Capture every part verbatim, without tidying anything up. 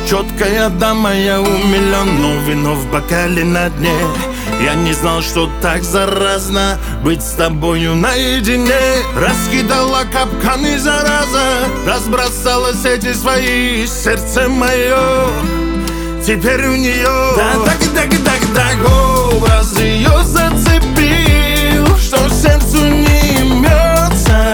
Четкая дама, я умилен, но вино в бокале на дне. Я не знал, что так заразно быть с тобою наедине. Раскидала капканы, зараза, разбросала сети свои, сердце мое теперь у нее. Да, так, так, так, так, образ ее зацепил, что сердцу не имется.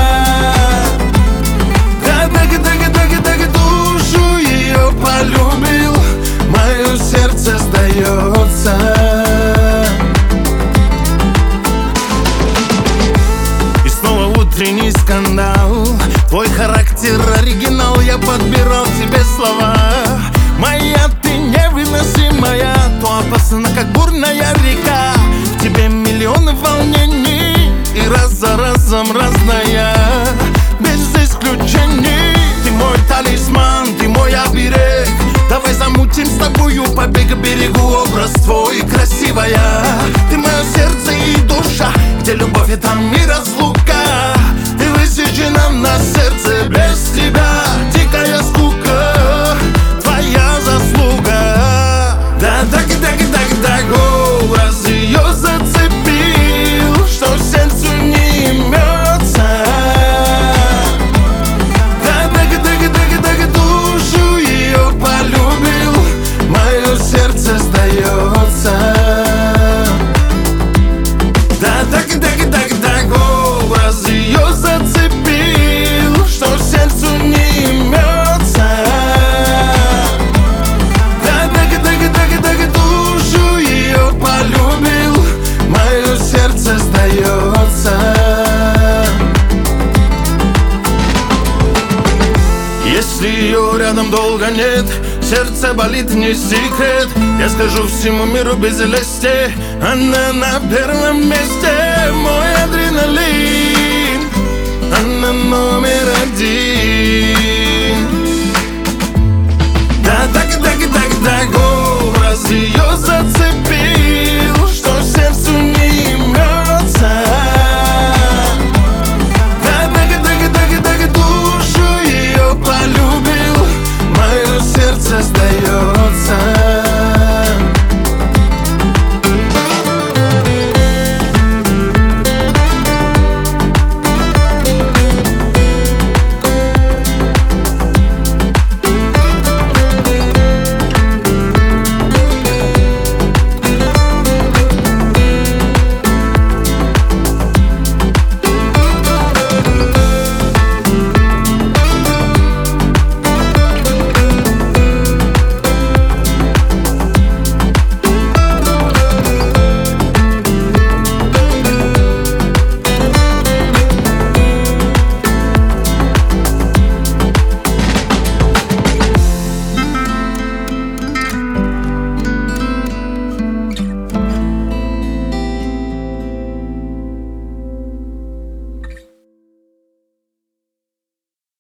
Да, так, так, так, так, душу ее полюбил, мое сердце сдается. И снова утренний скандал, твой характер оригинал, я подбирал тебе слова. Моя ты невыносимая, то опасна, как бурная река. В тебе миллионы волнений, и раз за разом разная, без исключений. Ты мой талисман, ты мой оберег. Давай замутим с тобою побег к берегу. Образ твой красивая, ты мое сердце и душа, где любовь и там и разлука. Ты высечена на сердце, без тебя дикая скука, твоя заслуга. Да, так, так, так, так, образ ее зацепил, что сердцу не имется. Да, так, так, так, так, душу ее полюбил, мое сердце сдается. Да, так, так, так, так, образ ее зацепил, что сердцу не имется. Да, так, так, так, так, душу ее полюбил, мое сердце сдается. Если ее рядом долго нет, сердце болит, не секрет. Я скажу всему миру без лести, она на первом месте. Мой адреналин, она номер один.